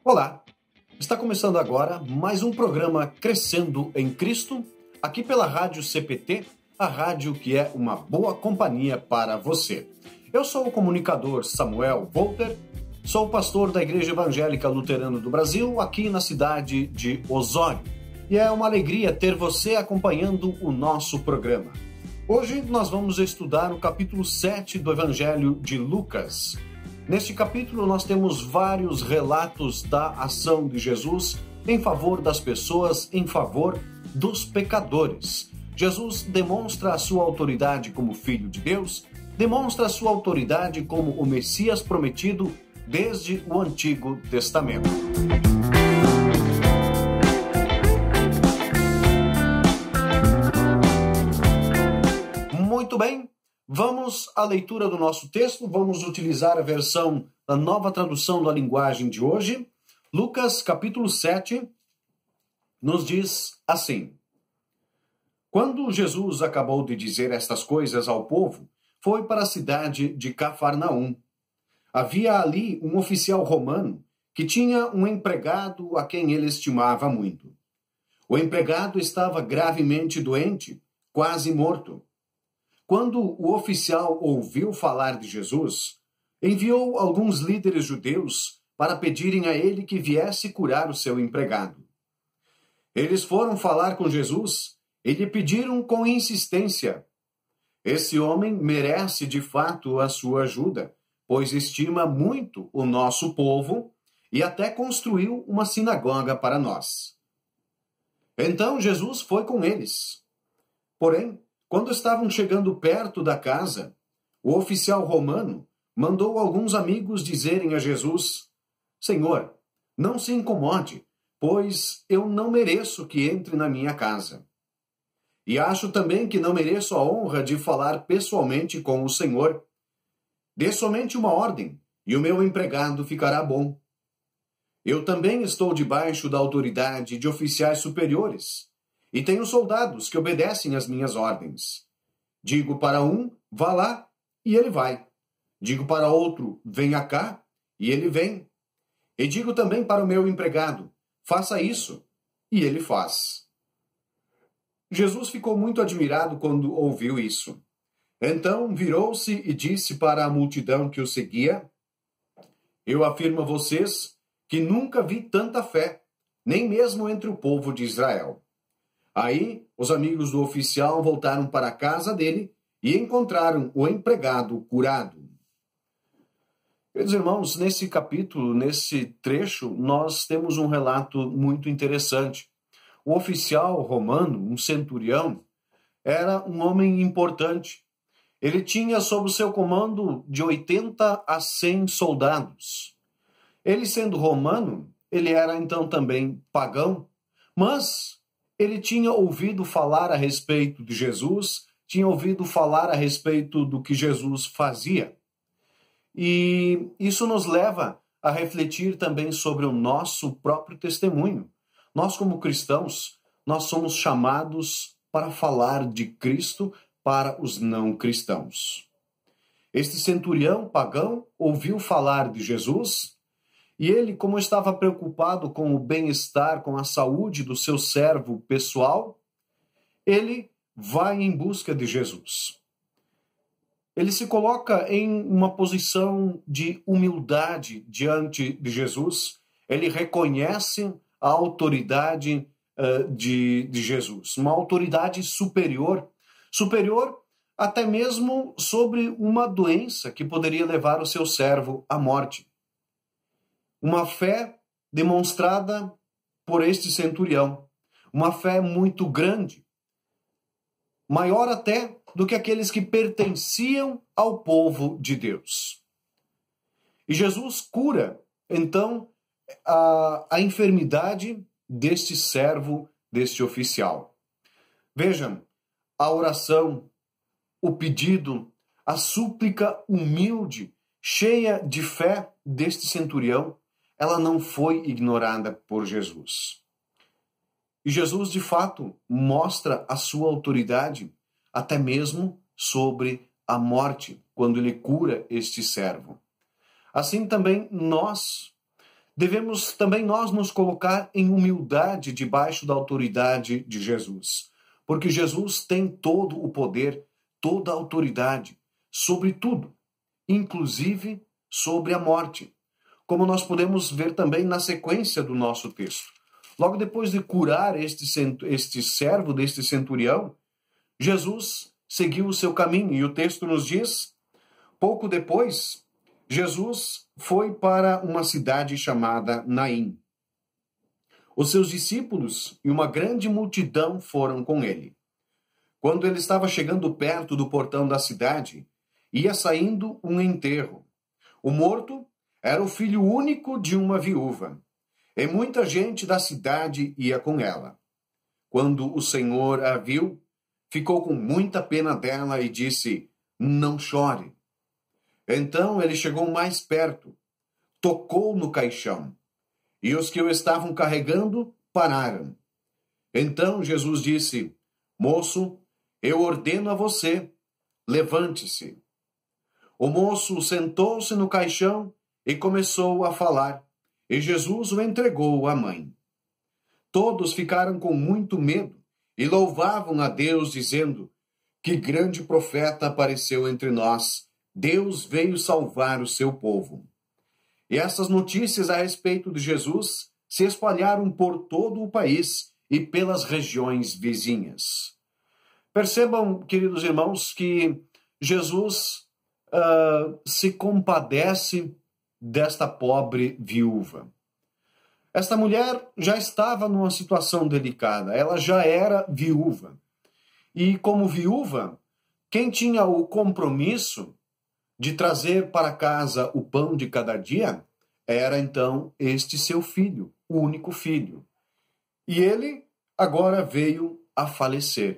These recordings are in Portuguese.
Olá, está começando agora mais um programa Crescendo em Cristo, aqui pela Rádio CPT, a rádio que é uma boa companhia para você. Eu sou o comunicador Samuel Volter, sou pastor da Igreja Evangélica Luterana do Brasil, aqui na cidade de Osório. E é uma alegria ter você acompanhando o nosso programa. Hoje nós vamos estudar o capítulo 7 do Evangelho de Lucas. Neste capítulo nós temos vários relatos da ação de Jesus em favor das pessoas, em favor dos pecadores. Jesus demonstra a sua autoridade como Filho de Deus, demonstra a sua autoridade como o Messias prometido desde o Antigo Testamento. Muito bem, vamos à leitura do nosso texto, vamos utilizar a versão da Nova Tradução da Linguagem de hoje. Lucas, capítulo 7, nos diz assim: Quando Jesus acabou de dizer estas coisas ao povo, foi para a cidade de Cafarnaum. Havia ali um oficial romano que tinha um empregado a quem ele estimava muito. O empregado estava gravemente doente, quase morto. Quando o oficial ouviu falar de Jesus, enviou alguns líderes judeus para pedirem a ele que viesse curar o seu empregado. Eles foram falar com Jesus e lhe pediram com insistência: Esse homem merece de fato a sua ajuda, pois estima muito o nosso povo e até construiu uma sinagoga para nós. Então Jesus foi com eles. Porém, quando estavam chegando perto da casa, o oficial romano mandou alguns amigos dizerem a Jesus: Senhor, não se incomode, pois eu não mereço que entre na minha casa. E acho também que não mereço a honra de falar pessoalmente com o Senhor. Dê somente uma ordem, e o meu empregado ficará bom. Eu também estou debaixo da autoridade de oficiais superiores, e tenho soldados que obedecem às minhas ordens. Digo para um, vá lá, e ele vai. Digo para outro, venha cá, e ele vem. E digo também para o meu empregado, faça isso, e ele faz. Jesus ficou muito admirado quando ouviu isso. Então virou-se e disse para a multidão que o seguia: Eu afirmo a vocês que nunca vi tanta fé, nem mesmo entre o povo de Israel. Aí, os amigos do oficial voltaram para a casa dele e encontraram o empregado curado. Queridos irmãos, nesse capítulo, nesse trecho, nós temos um relato muito interessante. O oficial romano, um centurião, era um homem importante. Ele tinha sob o seu comando de 80 a 100 soldados. Ele, sendo romano, ele era então também pagão, mas ele tinha ouvido falar a respeito de Jesus, tinha ouvido falar a respeito do que Jesus fazia. E isso nos leva a refletir também sobre o nosso próprio testemunho. Nós, como cristãos, nós somos chamados para falar de Cristo para os não cristãos. Este centurião pagão ouviu falar de Jesus e ele, como estava preocupado com o bem-estar, com a saúde do seu servo pessoal, ele vai em busca de Jesus. Ele se coloca em uma posição de humildade diante de Jesus. Ele reconhece a autoridade de Jesus, uma autoridade superior até mesmo sobre uma doença que poderia levar o seu servo à morte. Uma fé demonstrada por este centurião, uma fé muito grande, maior até do que aqueles que pertenciam ao povo de Deus. E Jesus cura, então, a enfermidade deste servo, deste oficial. Vejam, a oração, o pedido, a súplica humilde, cheia de fé deste centurião, ela não foi ignorada por Jesus. E Jesus, de fato, mostra a sua autoridade até mesmo sobre a morte, quando ele cura este servo. Assim também nós devemos também nós nos colocar em humildade debaixo da autoridade de Jesus. Porque Jesus tem todo o poder, toda a autoridade, sobre tudo, inclusive sobre a morte. Como nós podemos ver também na sequência do nosso texto. Logo depois de curar este servo deste centurião, Jesus seguiu o seu caminho e o texto nos diz, pouco depois, Jesus foi para uma cidade chamada Naim. Os seus discípulos e uma grande multidão foram com ele. Quando ele estava chegando perto do portão da cidade, ia saindo um enterro. O morto era o filho único de uma viúva, e muita gente da cidade ia com ela. Quando o Senhor a viu, ficou com muita pena dela e disse, não chore. Então ele chegou mais perto, tocou no caixão, e os que o estavam carregando pararam. Então Jesus disse, moço, eu ordeno a você, levante-se. O moço sentou-se no caixão e começou a falar, e Jesus o entregou à mãe. Todos ficaram com muito medo e louvavam a Deus, dizendo, que grande profeta apareceu entre nós, Deus veio salvar o seu povo. E essas notícias a respeito de Jesus se espalharam por todo o país e pelas regiões vizinhas. Percebam, queridos irmãos, que Jesus se compadece desta pobre viúva. Esta mulher já estava numa situação delicada, ela já era viúva. E como viúva, quem tinha o compromisso de trazer para casa o pão de cada dia era então este seu filho, o único filho. E ele agora veio a falecer.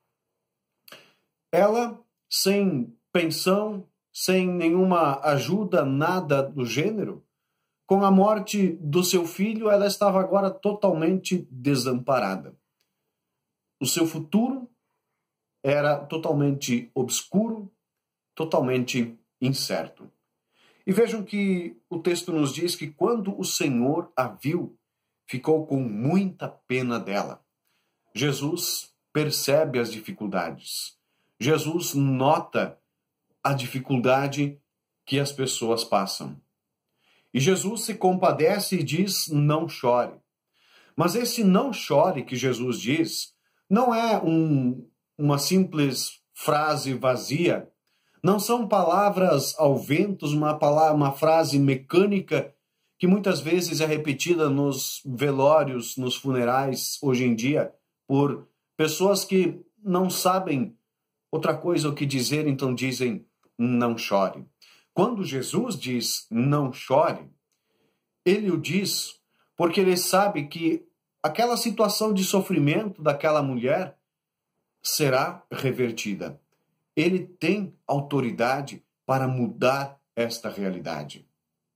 Ela, sem pensão, sem nenhuma ajuda, nada do gênero, com a morte do seu filho, ela estava agora totalmente desamparada. O seu futuro era totalmente obscuro, totalmente incerto. E vejam que o texto nos diz que quando o Senhor a viu, ficou com muita pena dela. Jesus percebe as dificuldades. Jesus nota a dificuldade que as pessoas passam. E Jesus se compadece e diz, não chore. Mas esse não chore que Jesus diz, não é uma simples frase vazia, não são palavras ao vento, uma frase mecânica que muitas vezes é repetida nos velórios, nos funerais, hoje em dia, por pessoas que não sabem outra coisa o que dizer, então dizem, não chore. Quando Jesus diz, não chore, ele o diz porque ele sabe que aquela situação de sofrimento daquela mulher será revertida. Ele tem autoridade para mudar esta realidade.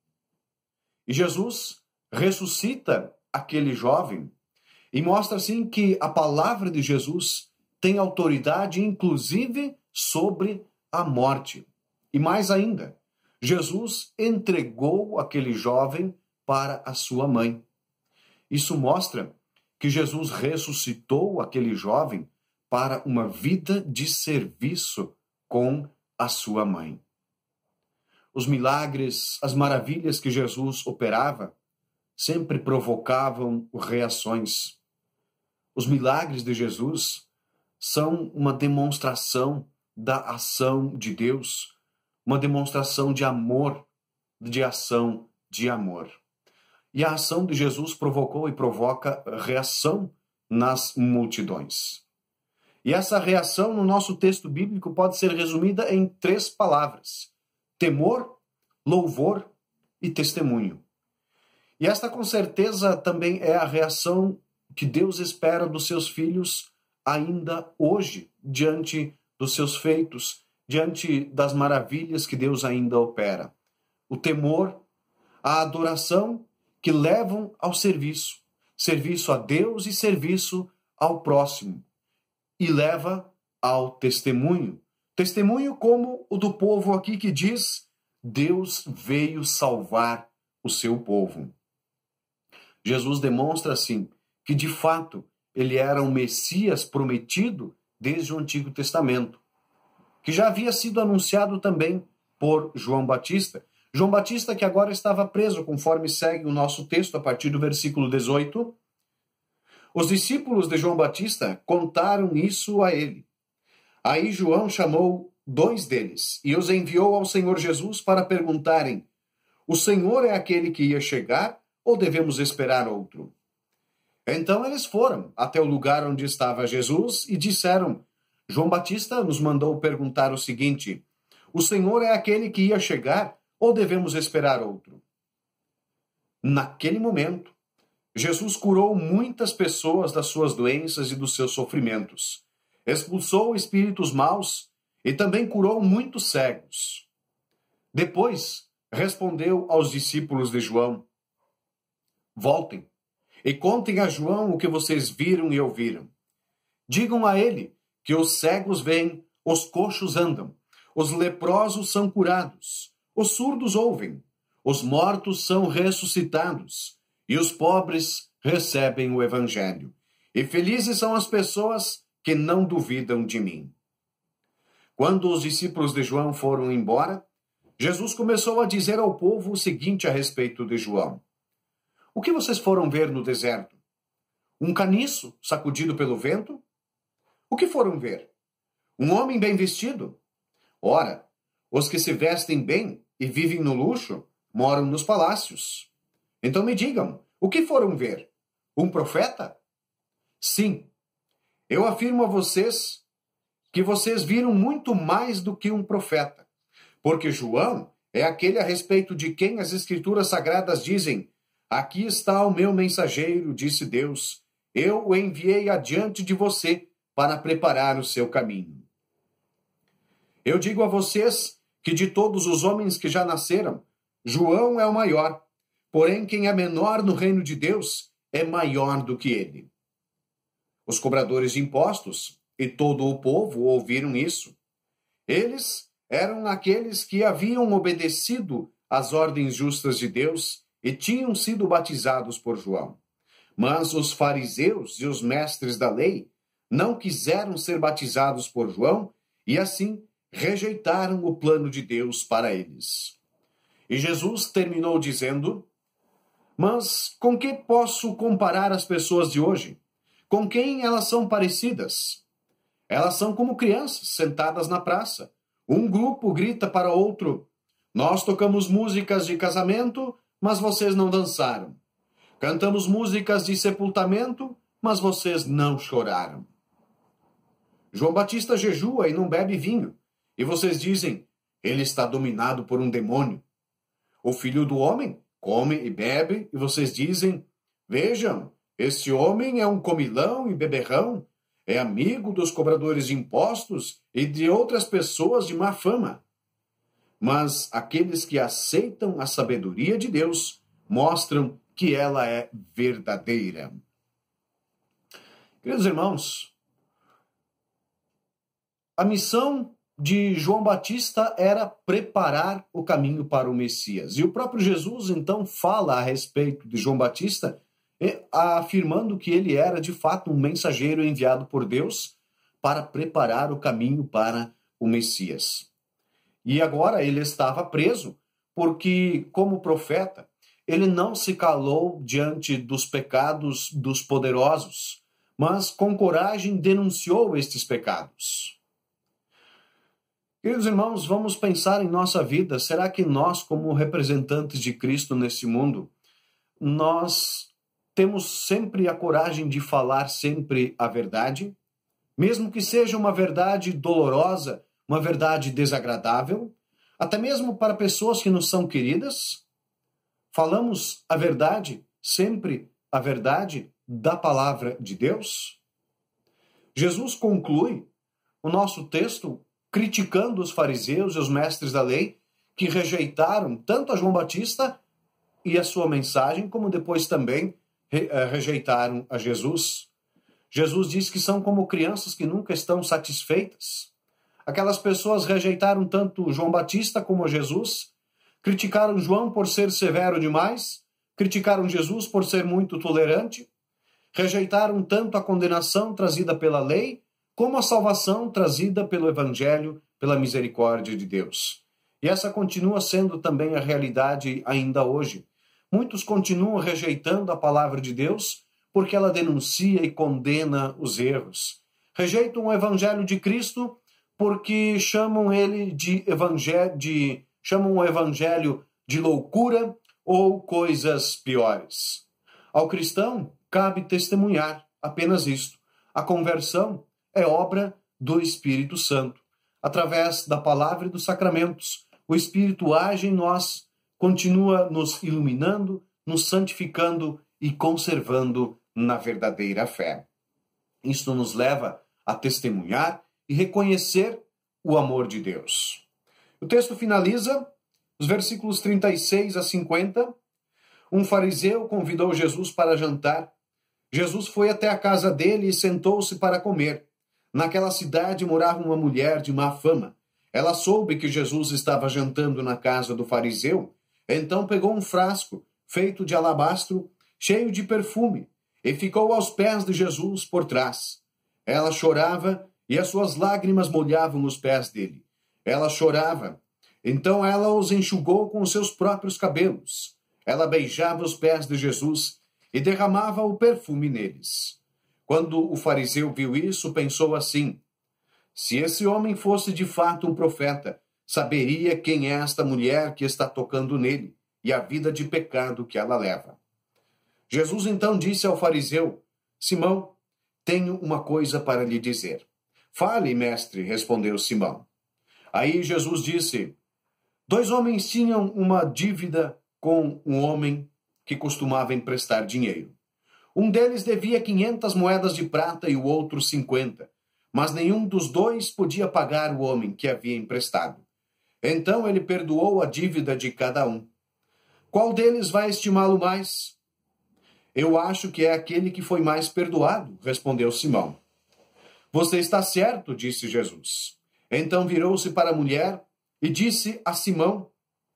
E Jesus ressuscita aquele jovem e mostra assim que a palavra de Jesus tem autoridade inclusive sobre a morte. E mais ainda, Jesus entregou aquele jovem para a sua mãe. Isso mostra que Jesus ressuscitou aquele jovem para uma vida de serviço com a sua mãe. Os milagres, as maravilhas que Jesus operava sempre provocavam reações. Os milagres de Jesus são uma demonstração da ação de Deus, uma demonstração de amor, de ação de amor. E a ação de Jesus provocou e provoca reação nas multidões. E essa reação no nosso texto bíblico pode ser resumida em 3 palavras: temor, louvor e testemunho. E esta com certeza também é a reação que Deus espera dos seus filhos ainda hoje, diante dos seus feitos, diante das maravilhas que Deus ainda opera. O temor, a adoração que levam ao serviço, serviço a Deus e serviço ao próximo, e leva ao testemunho. Testemunho como o do povo aqui que diz, Deus veio salvar o seu povo. Jesus demonstra assim que de fato ele era o Messias prometido desde o Antigo Testamento, que já havia sido anunciado também por João Batista. João Batista que agora estava preso, conforme segue o nosso texto a partir do versículo 18. Os discípulos de João Batista contaram isso a ele. Aí João chamou 2 deles e os enviou ao Senhor Jesus para perguntarem: o Senhor é aquele que ia chegar ou devemos esperar outro? Então eles foram até o lugar onde estava Jesus e disseram: João Batista nos mandou perguntar o seguinte: o Senhor é aquele que ia chegar ou devemos esperar outro? Naquele momento, Jesus curou muitas pessoas das suas doenças e dos seus sofrimentos, expulsou espíritos maus e também curou muitos cegos. Depois, respondeu aos discípulos de João: voltem e contem a João o que vocês viram e ouviram. Digam a ele que os cegos veem, os coxos andam, os leprosos são curados, os surdos ouvem, os mortos são ressuscitados e os pobres recebem o evangelho. E felizes são as pessoas que não duvidam de mim. Quando os discípulos de João foram embora, Jesus começou a dizer ao povo o seguinte a respeito de João: o que vocês foram ver no deserto? Um caniço sacudido pelo vento? O que foram ver? Um homem bem vestido? Ora, os que se vestem bem e vivem no luxo moram nos palácios. Então me digam, o que foram ver? Um profeta? Sim, eu afirmo a vocês que vocês viram muito mais do que um profeta. Porque João é aquele a respeito de quem as Escrituras Sagradas dizem: aqui está o meu mensageiro, disse Deus. Eu o enviei adiante de você para preparar o seu caminho. Eu digo a vocês que de todos os homens que já nasceram, João é o maior. Porém, quem é menor no reino de Deus é maior do que ele. Os cobradores de impostos e todo o povo ouviram isso. Eles eram aqueles que haviam obedecido às ordens justas de Deus e tinham sido batizados por João. Mas os fariseus e os mestres da lei não quiseram ser batizados por João e assim rejeitaram o plano de Deus para eles. E Jesus terminou dizendo: mas com que posso comparar as pessoas de hoje? Com quem elas são parecidas? Elas são como crianças sentadas na praça. Um grupo grita para outro: nós tocamos músicas de casamento, mas vocês não dançaram. Cantamos músicas de sepultamento, mas vocês não choraram. João Batista jejua e não bebe vinho, e vocês dizem: ele está dominado por um demônio. O Filho do Homem come e bebe, e vocês dizem: vejam, este homem é um comilão e beberrão, é amigo dos cobradores de impostos e de outras pessoas de má fama. Mas aqueles que aceitam a sabedoria de Deus mostram que ela é verdadeira. Queridos irmãos, a missão de João Batista era preparar o caminho para o Messias. E o próprio Jesus, então, fala a respeito de João Batista, afirmando que ele era, de fato, um mensageiro enviado por Deus para preparar o caminho para o Messias. E agora ele estava preso porque, como profeta, ele não se calou diante dos pecados dos poderosos, mas com coragem denunciou estes pecados. Queridos irmãos, vamos pensar em nossa vida. Será que nós, como representantes de Cristo nesse mundo, nós temos sempre a coragem de falar sempre a verdade? Mesmo que seja uma verdade dolorosa, uma verdade desagradável, até mesmo para pessoas que nos são queridas? Falamos a verdade, sempre a verdade da palavra de Deus? Jesus conclui o nosso texto criticando os fariseus e os mestres da lei, que rejeitaram tanto a João Batista e a sua mensagem, como depois também rejeitaram a Jesus. Jesus diz que são como crianças que nunca estão satisfeitas. Aquelas pessoas rejeitaram tanto João Batista como Jesus, criticaram João por ser severo demais, criticaram Jesus por ser muito tolerante, rejeitaram tanto a condenação trazida pela lei, como a salvação trazida pelo Evangelho, pela misericórdia de Deus. E essa continua sendo também a realidade ainda hoje. Muitos continuam rejeitando a palavra de Deus porque ela denuncia e condena os erros. Rejeitam o Evangelho de Cristo porque chamam ele chamam o Evangelho de loucura ou coisas piores. Ao cristão cabe testemunhar apenas isto. A conversão é obra do Espírito Santo. Através da palavra e dos sacramentos, o Espírito age em nós, continua nos iluminando, nos santificando e conservando na verdadeira fé. Isto nos leva a testemunhar e reconhecer o amor de Deus. O texto finaliza, os versículos 36 a 50. Um fariseu convidou Jesus para jantar. Jesus foi até a casa dele e sentou-se para comer. Naquela cidade morava uma mulher de má fama. Ela soube que Jesus estava jantando na casa do fariseu, então pegou um frasco feito de alabastro, cheio de perfume, e ficou aos pés de Jesus por trás. Ela chorava e as suas lágrimas molhavam os pés dele. Ela chorava, então ela os enxugou com os seus próprios cabelos. Ela beijava os pés de Jesus e derramava o perfume neles. Quando o fariseu viu isso, pensou assim: se esse homem fosse de fato um profeta, saberia quem é esta mulher que está tocando nele e a vida de pecado que ela leva. Jesus então disse ao fariseu: Simão, tenho uma coisa para lhe dizer. Fale, mestre, respondeu Simão. Aí Jesus disse: 2 homens tinham uma dívida com um homem que costumava emprestar dinheiro. Um deles devia 500 moedas de prata e o outro 50, mas nenhum dos dois podia pagar o homem que havia emprestado. Então ele perdoou a dívida de cada um. Qual deles vai estimá-lo mais? Eu acho que é aquele que foi mais perdoado, respondeu Simão. Você está certo, disse Jesus. Então virou-se para a mulher e disse a Simão: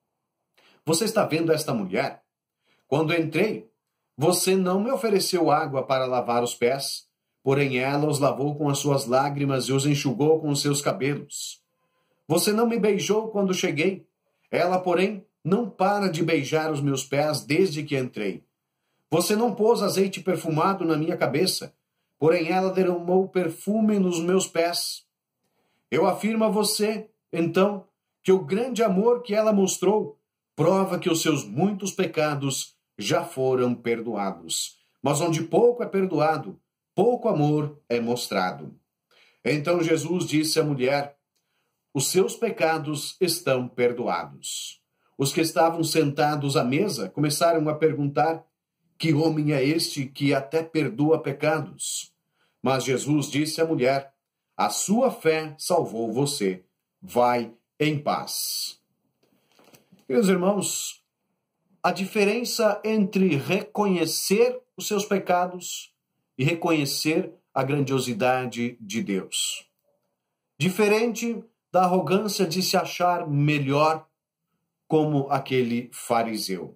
Você está vendo esta mulher? Quando entrei, você não me ofereceu água para lavar os pés, porém ela os lavou com as suas lágrimas e os enxugou com os seus cabelos. Você não me beijou quando cheguei, ela, porém, não para de beijar os meus pés desde que entrei. Você não pôs azeite perfumado na minha cabeça, porém ela derramou perfume nos meus pés. Eu afirmo a você, então, que o grande amor que ela mostrou prova que os seus muitos pecados já foram perdoados. Mas onde pouco é perdoado, pouco amor é mostrado. Então Jesus disse à mulher: Os seus pecados estão perdoados. Os que estavam sentados à mesa começaram a perguntar: Que homem é este que até perdoa pecados? Mas Jesus disse à mulher: A sua fé salvou você. Vai em paz. Meus irmãos, a diferença entre reconhecer os seus pecados e reconhecer a grandiosidade de Deus. Diferente da arrogância de se achar melhor, como aquele fariseu.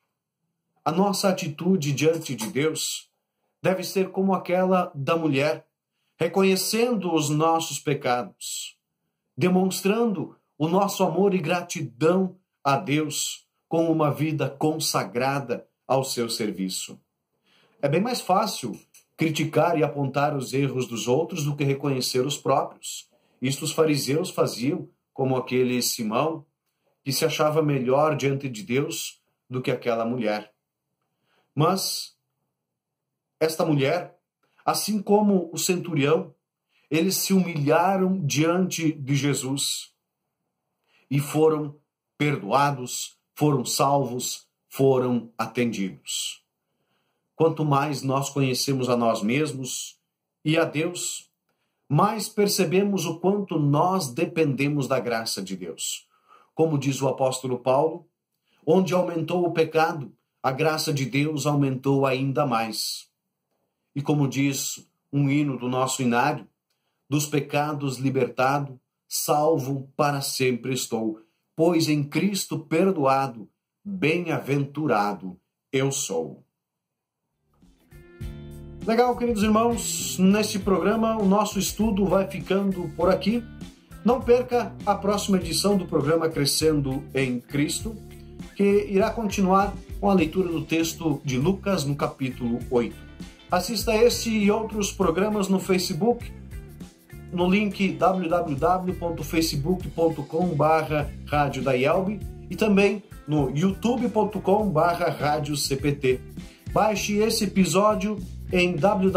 A nossa atitude diante de Deus deve ser como aquela da mulher, reconhecendo os nossos pecados, demonstrando o nosso amor e gratidão a Deus com uma vida consagrada ao seu serviço. É bem mais fácil criticar e apontar os erros dos outros do que reconhecer os próprios. Isto os fariseus faziam, como aquele Simão, que se achava melhor diante de Deus do que aquela mulher. Mas esta mulher, assim como o centurião, eles se humilharam diante de Jesus e foram perdoados, foram salvos, foram atendidos. Quanto mais nós conhecemos a nós mesmos e a Deus, mais percebemos o quanto nós dependemos da graça de Deus. Como diz o apóstolo Paulo, onde aumentou o pecado, a graça de Deus aumentou ainda mais. E como diz um hino do nosso inário, dos pecados libertado, salvo para sempre estou, pois em Cristo perdoado, bem-aventurado eu sou. Legal, queridos irmãos, neste programa o nosso estudo vai ficando por aqui. Não perca a próxima edição do programa Crescendo em Cristo, que irá continuar com a leitura do texto de Lucas no capítulo 8. Assista este e outros programas no Facebook, no link www.facebook.com/Rádio da IELB e também no youtube.com/RádioCPT. Baixe esse episódio em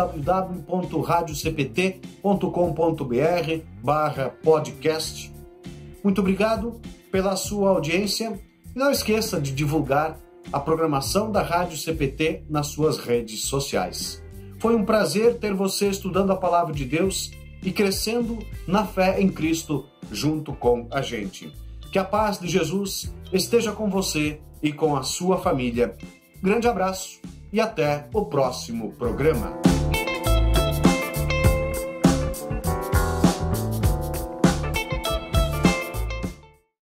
www.radiocpt.com.br/podcast. Muito obrigado pela sua audiência e não esqueça de divulgar a programação da Rádio CPT nas suas redes sociais. Foi um prazer ter você estudando a Palavra de Deus e crescendo na fé em Cristo junto com a gente. Que a paz de Jesus esteja com você e com a sua família. Grande abraço e até o próximo programa.